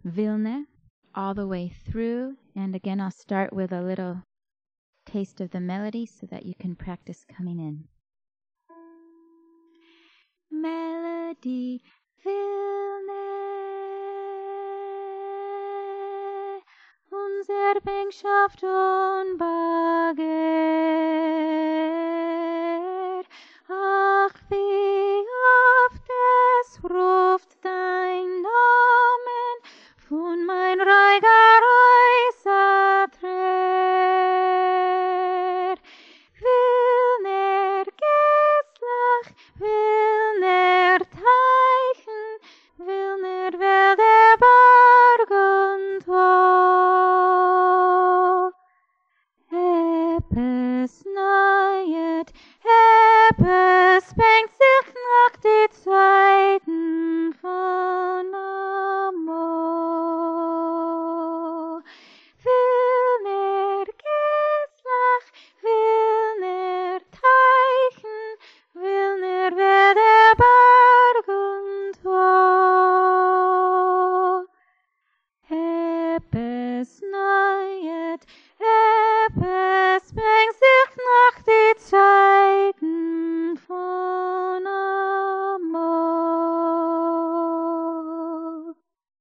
Vilna all the way through. And again, I'll start with a little taste of the melody so that you can practice coming in. Melody Vilna, unser Bänkschaft unbegehr. Ach, wie oft es ruft dein Namen von mein Reiger